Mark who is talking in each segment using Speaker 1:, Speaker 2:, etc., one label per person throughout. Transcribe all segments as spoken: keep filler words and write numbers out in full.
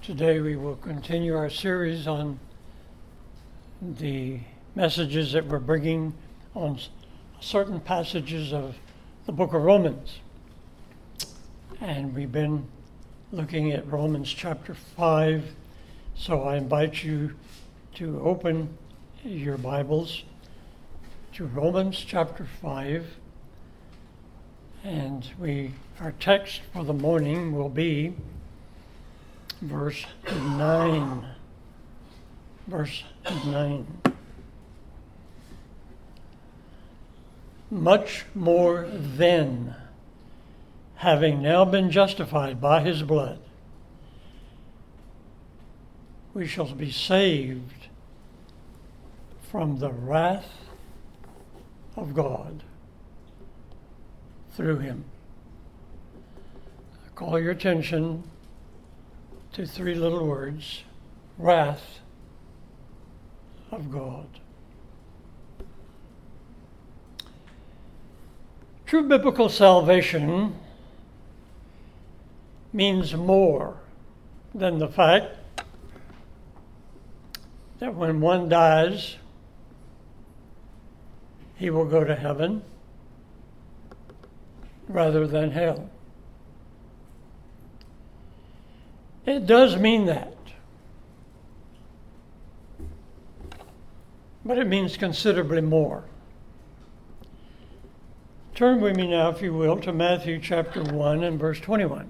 Speaker 1: Today we will continue our series on the messages that we're bringing on certain passages of the book of Romans. And we've been looking at Romans chapter five, so I invite you to open your Bibles to Romans chapter five. And we our text for the morning will be verse nine. Verse nine. Much more then, having now been justified by his blood, we shall be saved from the wrath of God through him. I call your attention to three little words: wrath of God. True biblical salvation means more than the fact that when one dies, he will go to heaven rather than hell. It does mean that. But it means considerably more. Turn with me now, if you will, to Matthew chapter one and verse twenty-one.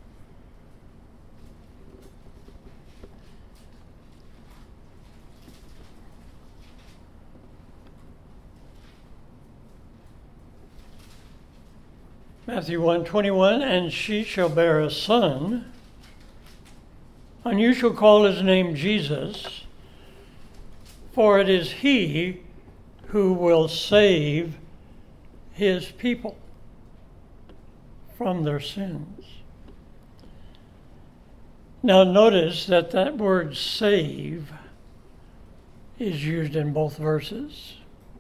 Speaker 1: Matthew one twenty-one, and she shall bear a son, and you shall call his name Jesus, for it is he who will save his people from their sins. Now notice that that word save is used in both verses.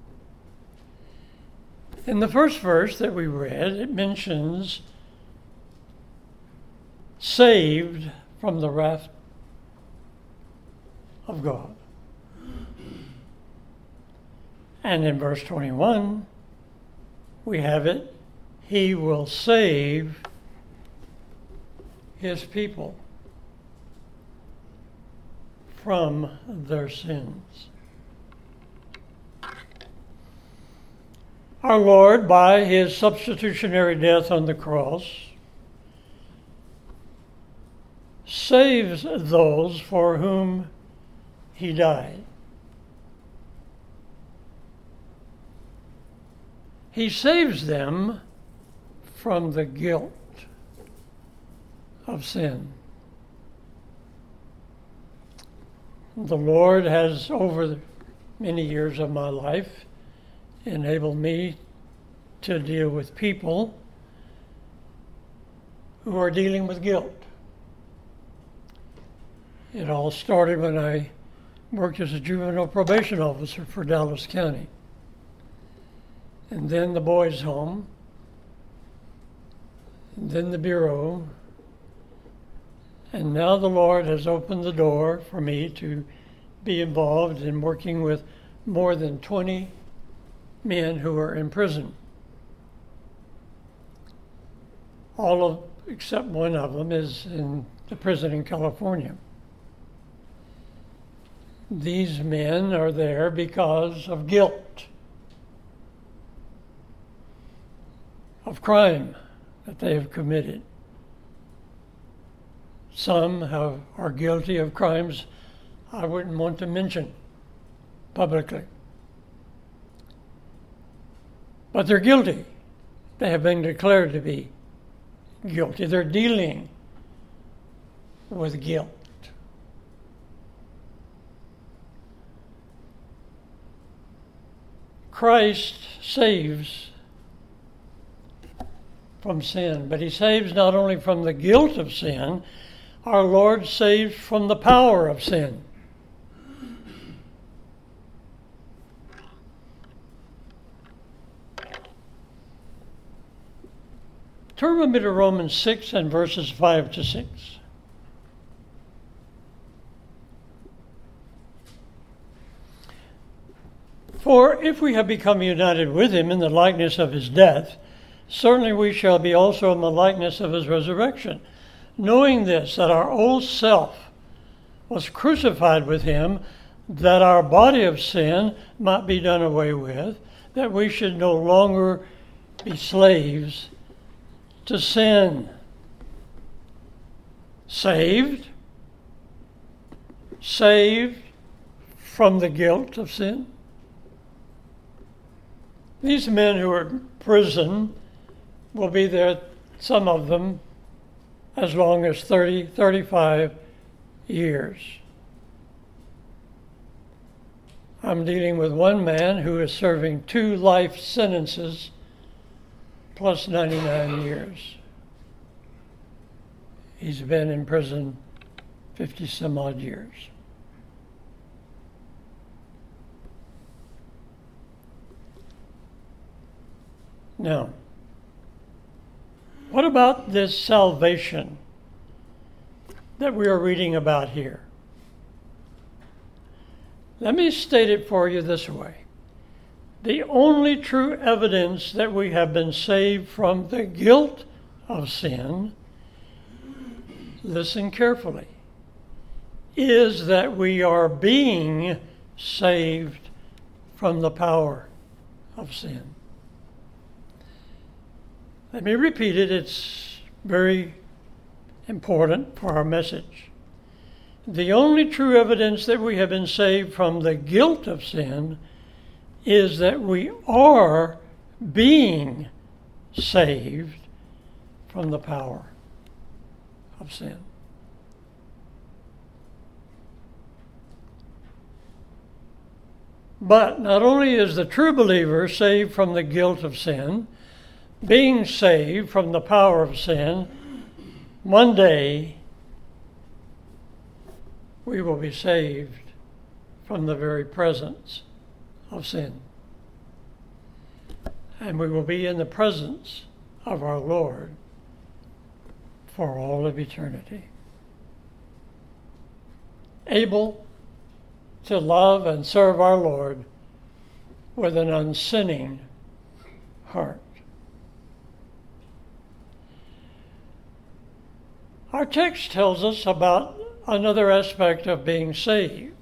Speaker 1: In the first verse that we read, it mentions saved from the wrath of God. And in verse twenty-one, we have it, he will save his people from their sins. Our Lord, by his substitutionary death on the cross, saves those for whom he died. He saves them from the guilt of sin. The Lord has, over many years of my life, enabled me to deal with people who are dealing with guilt. It all started when I worked as a juvenile probation officer for Dallas County. And then the boys' home, and then the bureau, and now the Lord has opened the door for me to be involved in working with more than twenty men who are in prison. All of, except one of them, is in the prison in California. These men are there because of guilt, of crime that they have committed. Some have, are guilty of crimes I wouldn't want to mention publicly. But they're guilty. They have been declared to be guilty. They're dealing with guilt. Christ saves from sin, but he saves not only from the guilt of sin, our Lord saves from the power of sin. Turn with me to Romans six and verses five to six. For if we have become united with him in the likeness of his death, certainly we shall be also in the likeness of his resurrection, knowing this, that our old self was crucified with him, that our body of sin might be done away with, that we should no longer be slaves to sin. Saved, saved from the guilt of sin. These men who are in prison will be there, some of them, as long as thirty, thirty-five years. I'm dealing with one man who is serving two life sentences plus ninety-nine years. He's been in prison fifty some odd years. Now, what about this salvation that we are reading about here? Let me state it for you this way. The only true evidence that we have been saved from the guilt of sin, listen carefully, is that we are being saved from the power of sin. Let me repeat it. It's very important for our message. The only true evidence that we have been saved from the guilt of sin is that we are being saved from the power of sin. But not only is the true believer saved from the guilt of sin, being saved from the power of sin, one day we will be saved from the very presence of sin. And we will be in the presence of our Lord for all of eternity, able to love and serve our Lord with an unsinning heart. Our text tells us about another aspect of being saved.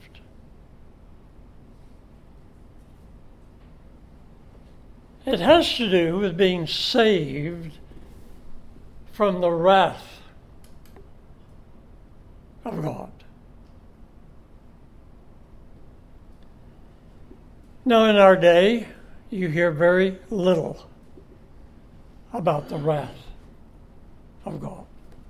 Speaker 1: It has to do with being saved from the wrath of God. Now, in our day, you hear very little about the wrath of God.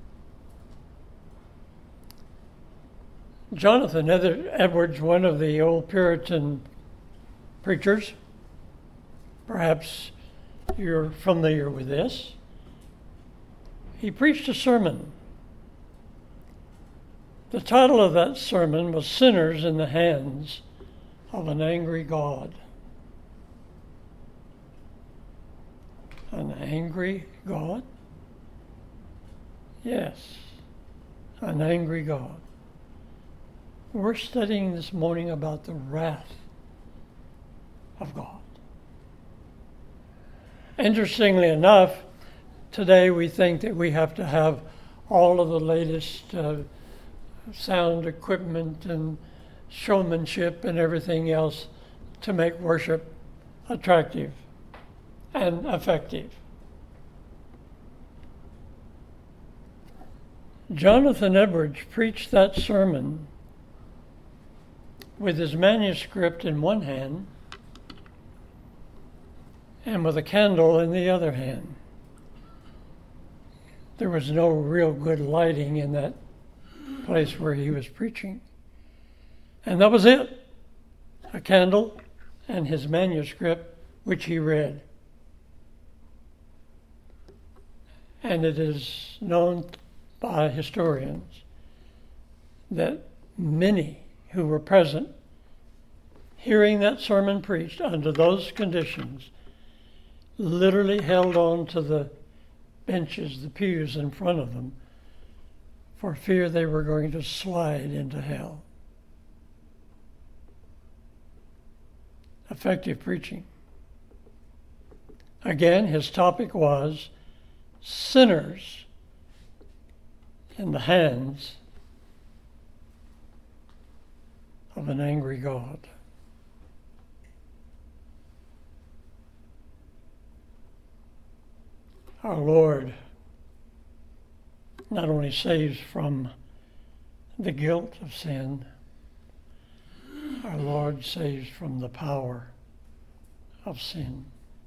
Speaker 1: Jonathan Edwards, one of the old Puritan preachers, perhaps you're familiar with this, he preached a sermon. The title of that sermon was Sinners in the Hands of an Angry God. An angry God? Yes, an angry God. We're studying this morning about the wrath of God. Interestingly enough, today we think that we have to have all of the latest uh, sound equipment and showmanship and everything else to make worship attractive and effective. Jonathan Edwards preached that sermon with his manuscript in one hand and with a candle in the other hand. There was no real good lighting in that place where he was preaching. And that was it. A candle and his manuscript, which he read. And it is known by historians that many who were present hearing that sermon preached under those conditions literally held on to the benches, the pews in front of them, for fear they were going to slide into hell. effective preaching. Again, his topic was sinners in the hands of an angry God. Our Lord not only saves from the guilt of sin, our Lord saves from the power of sin.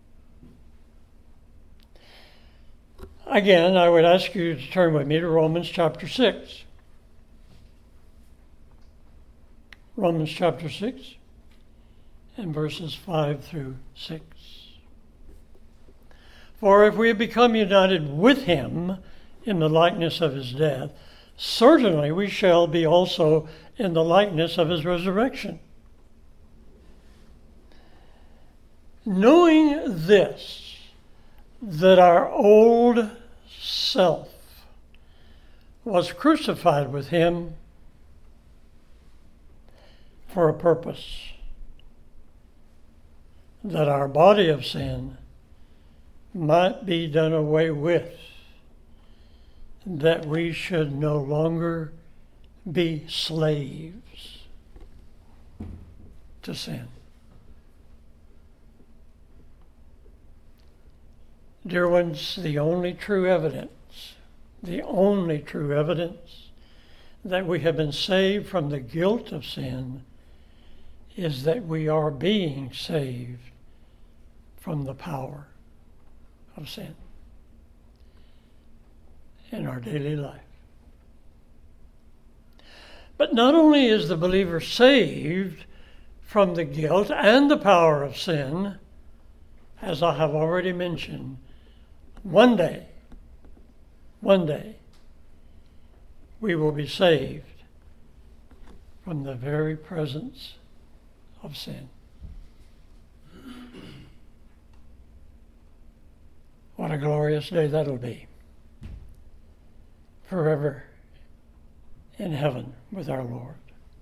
Speaker 1: Again, I would ask you to turn with me to Romans chapter six. Romans chapter six and verses five through six. For if we have become united with him in the likeness of his death, certainly we shall be also in the likeness of his resurrection. Knowing this, that our old self was crucified with him for a purpose, that our body of sin might be done away with, that we should no longer be slaves to sin. Dear ones, the only true evidence, the only true evidence that we have been saved from the guilt of sin is that we are being saved from the power of sin in our daily life. But not only is the believer saved from the guilt and the power of sin, as I have already mentioned, one day, one day, we will be saved from the very presence of sin. What a glorious day that'll be. Forever in heaven with our Lord.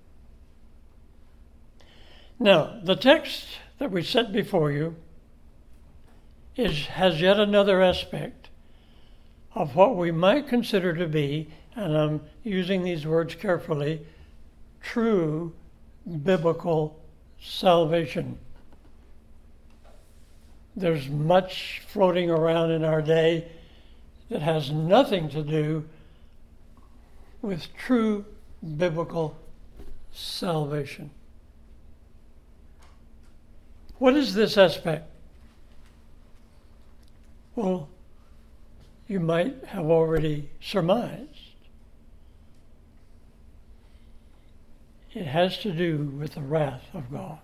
Speaker 1: Now, the text that we set before you is has yet another aspect of what we might consider to be, and I'm using these words carefully, true biblical salvation. There's much floating around in our day that has nothing to do with true biblical salvation. What is this aspect? Well, you might have already surmised. It has to do with the wrath of God.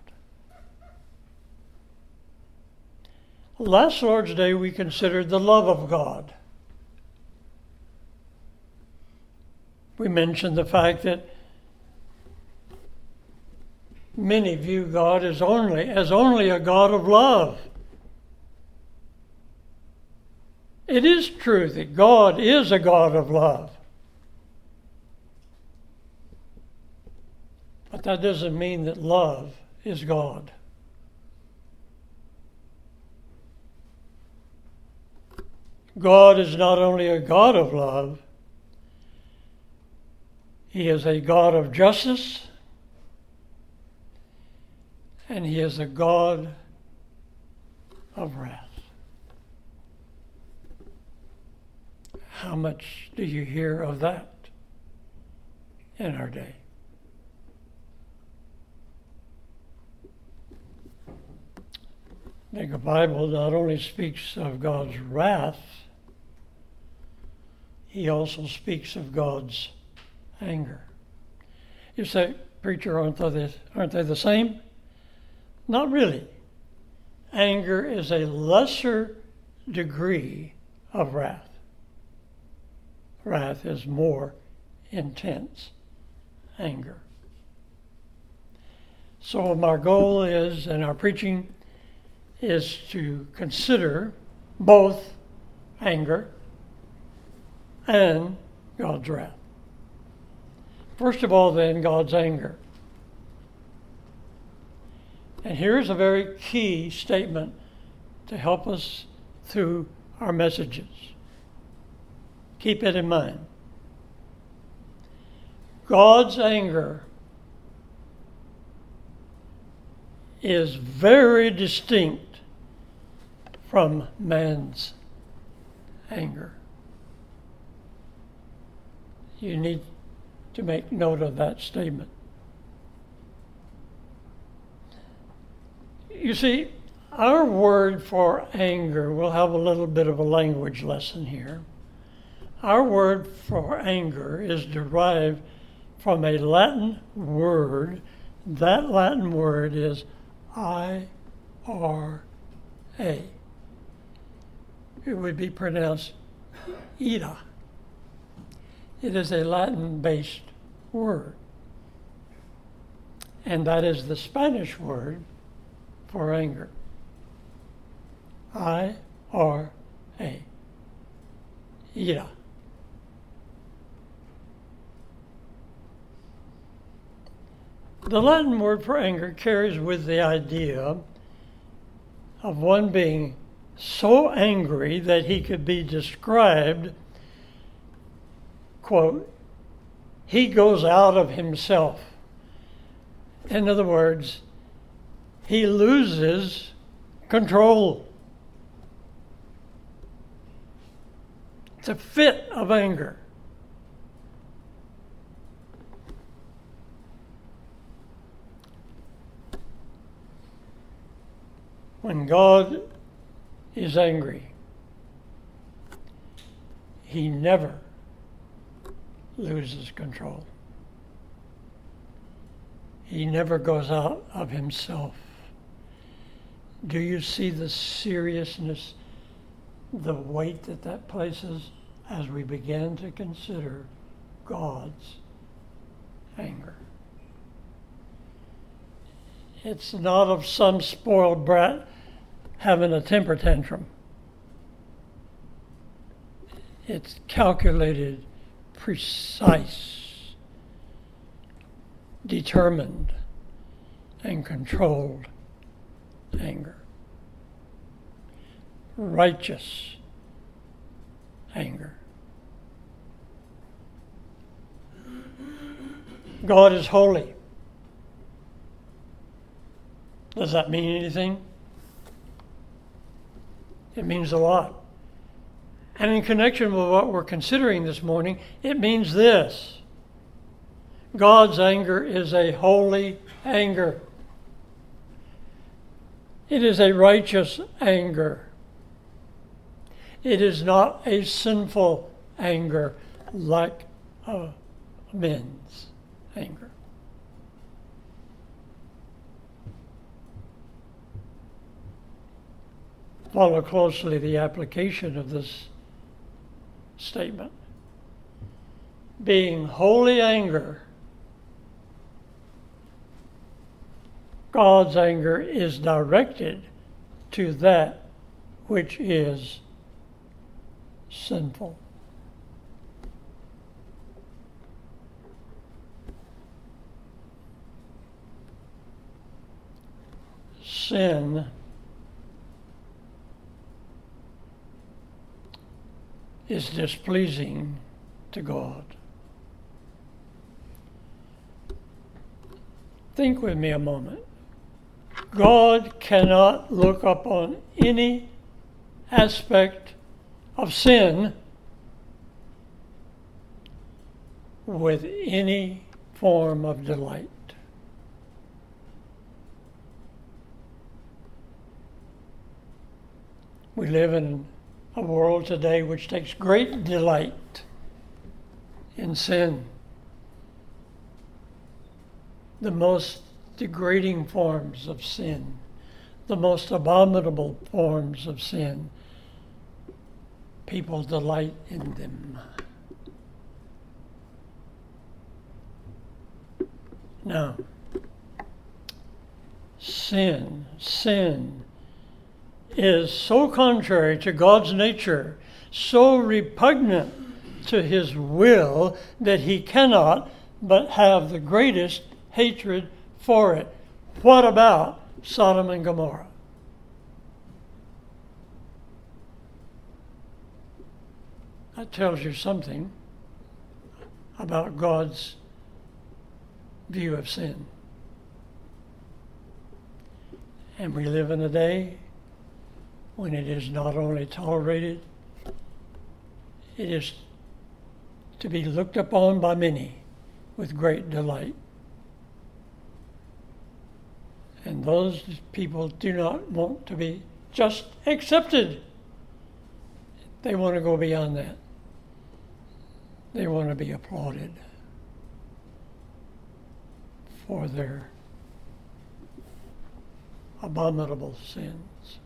Speaker 1: Last Lord's Day, we considered the love of God. We mentioned the fact that many view God as only as only a God of love. It is true that God is a God of love. But that doesn't mean that love is God. God is not only a God of love, He is a God of justice, and He is a God of wrath. How much do you hear of that in our day? I think the Bible not only speaks of God's wrath, He also speaks of God's anger. You say, preacher, aren't they, the, aren't they the same? Not really. Anger is a lesser degree of wrath. Wrath is more intense anger. So my goal is, and our preaching is to consider both anger and God's wrath. First of all, then, God's anger. And here's a very key statement to help us through our messages. Keep it in mind. God's anger is very distinct from man's anger. You need to make note of that statement. You see, our word for anger, we'll have a little bit of a language lesson here. Our word for anger is derived from a Latin word. That Latin word is I R A. It would be pronounced ira. It is a Latin-based word. And that is the Spanish word for anger. I R A. Ira. The Latin word for anger carries with the idea of one being so angry that he could be described, quote, he goes out of himself. In other words, he loses control. It's a fit of anger. When God is angry, he never loses control. He never goes out of himself. Do you see the seriousness, the weight that that places as we begin to consider God's anger? It's not of some spoiled brat having a temper tantrum. It's calculated, precise, determined, and controlled anger. Righteous anger. God is holy. Does that mean anything? It means a lot. And in connection with what we're considering this morning, it means this. God's anger is a holy anger. It is a righteous anger. It is not a sinful anger like a men's anger. Follow closely the application of this statement. Being holy anger, God's anger is directed to that which is sinful. Sin is displeasing to God. Think with me a moment. God cannot look upon any aspect of sin with any form of delight. We live in a world today which takes great delight in sin. The most degrading forms of sin, the most abominable forms of sin, people delight in them. Now, sin, sin is so contrary to God's nature, so repugnant to his will, that he cannot but have the greatest hatred for it. What about Sodom and Gomorrah. That tells you something about God's view of sin. And we live in a day when it is not only tolerated, it is to be looked upon by many with great delight. And those people do not want to be just accepted. They want to go beyond that. They want to be applauded for their abominable sins.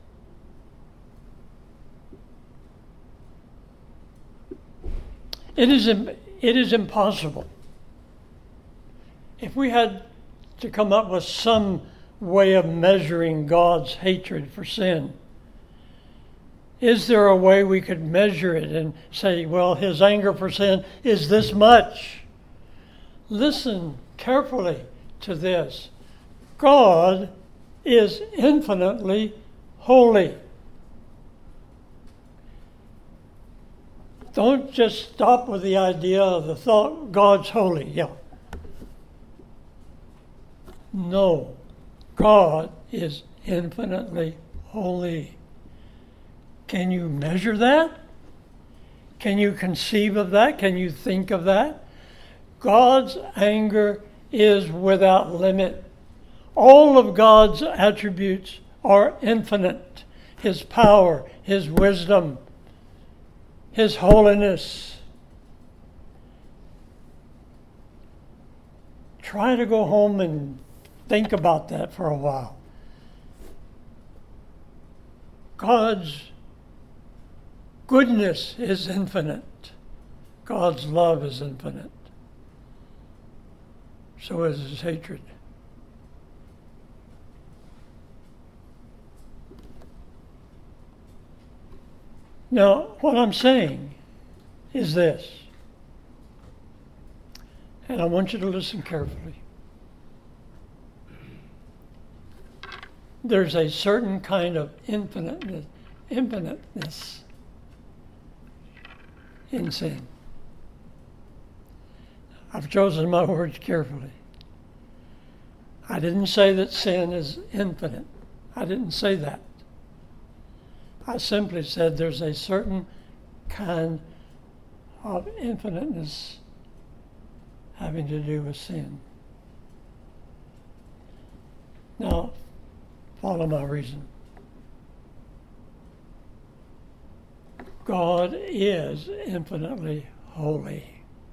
Speaker 1: It is, it is impossible. If we had to come up with some way of measuring God's hatred for sin, is there a way we could measure it and say, well, his anger for sin is this much? Listen carefully to this. God is infinitely holy. Don't just stop with the idea of the thought, God's holy. Yeah. No. God is infinitely holy. Can you measure that? Can you conceive of that? Can you think of that? God's anger is without limit. All of God's attributes are infinite. His power, His wisdom, His holiness. Try to go home and think about that for a while. God's goodness is infinite. God's love is infinite. So is His hatred. Now, what I'm saying is this, and I want you to listen carefully. There's a certain kind of infiniteness, infiniteness in sin. I've chosen my words carefully. I didn't say that sin is infinite. I didn't say that. I simply said there's a certain kind of infiniteness having to do with sin. Now, follow my reason. God is infinitely holy.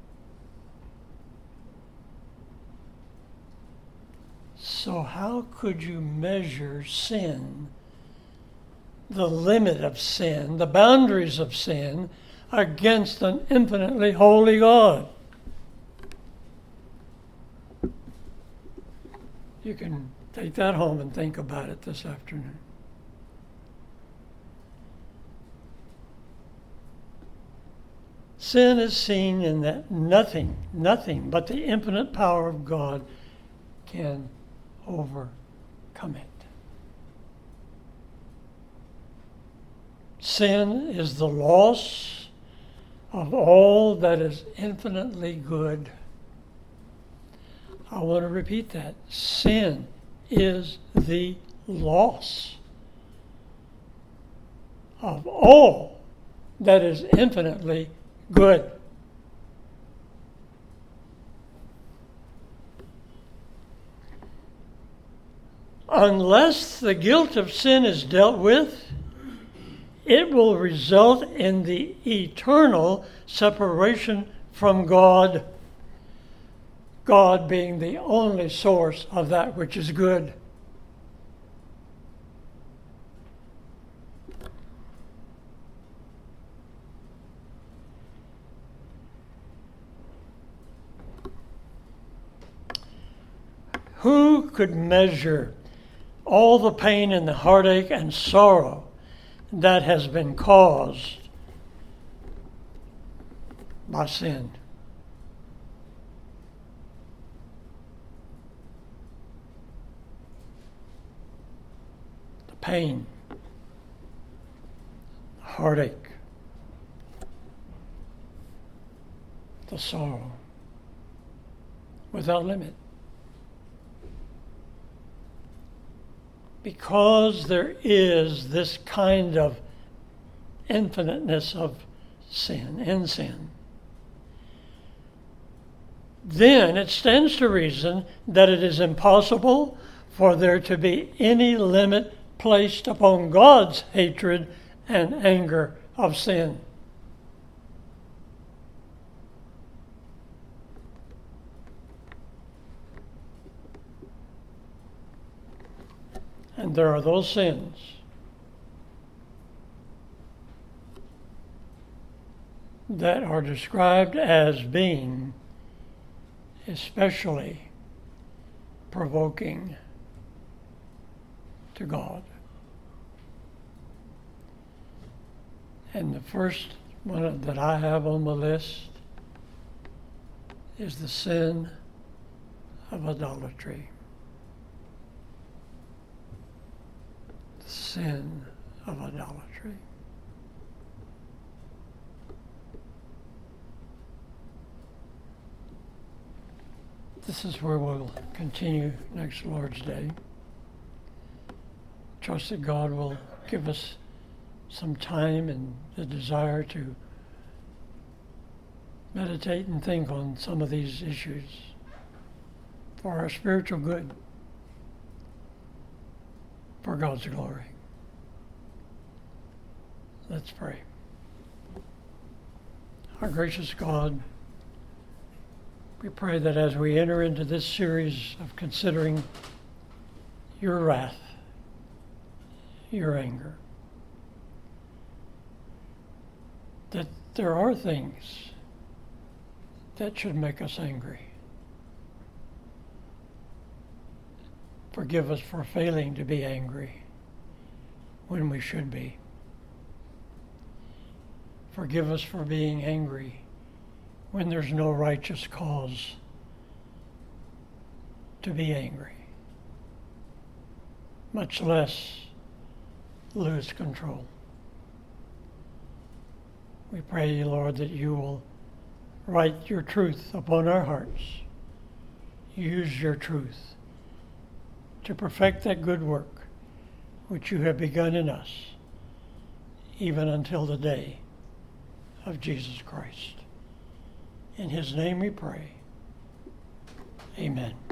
Speaker 1: So how could you measure sin, the limit of sin, the boundaries of sin, against an infinitely holy God? You can take that home and think about it this afternoon. Sin is seen in that nothing, nothing but the infinite power of God can overcome it. Sin is the loss of all that is infinitely good. I want to repeat that. Sin is the loss of all that is infinitely good. Unless the guilt of sin is dealt with, it will result in the eternal separation from God, God being the only source of that which is good. Who could measure all the pain and the heartache and sorrow that has been caused by sin? pain, heartache, the sorrow, without limit. Because there is this kind of infiniteness of sin, in sin, then it stands to reason that it is impossible for there to be any limit placed upon God's hatred and anger of sin. And there are those sins that are described as being especially provoking to God. And the first one that I have on the list is the sin of idolatry. The sin of idolatry. This is where we'll continue next Lord's Day. Trust that God will give us some time and the desire to meditate and think on some of these issues for our spiritual good, for God's glory. Let's pray. Our gracious God, we pray that as we enter into this series of considering your wrath, your anger, that there are things that should make us angry. Forgive us for failing to be angry when we should be. Forgive us for being angry when there's no righteous cause to be angry, much less lose control. We pray, Lord, that you will write your truth upon our hearts. Use your truth to perfect that good work which you have begun in us, even until the day of Jesus Christ. In his name we pray. Amen.